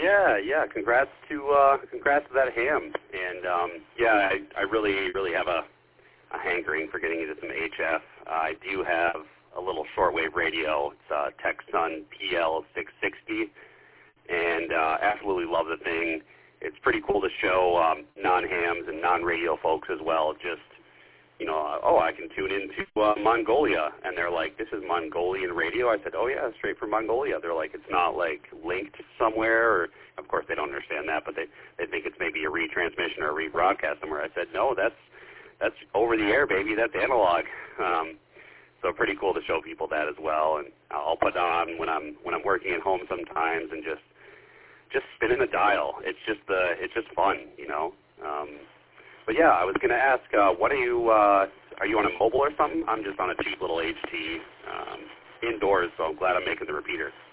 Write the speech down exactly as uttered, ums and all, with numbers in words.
Yeah, yeah. Congrats to uh, congrats to that ham. And um, yeah, I, I really, really have a, a hankering for getting into some H F. Uh, I do have a little shortwave radio. It's uh, Texsun P L six sixty, and uh, absolutely love the thing. It's pretty cool to show um, non-hams and non-radio folks as well. Just you know, uh, oh, I can tune into uh, Mongolia, and they're like, this is Mongolian radio. I said, oh yeah, straight from Mongolia. They're like, it's not like linked somewhere, or of course they don't understand that, but they they think it's maybe a retransmission or a rebroadcast somewhere. I said, no, that's that's over the air, baby. That's analog. Um, so pretty cool to show people that as well, and I'll put on when I'm when I'm working at home sometimes, and just just spinning the dial. It's just the it's just fun, you know. Um, But yeah, I was going to ask, uh, what are you, uh, are you on a mobile or something? I'm just on a cheap little H T um, indoors, so I'm glad I'm making the repeater.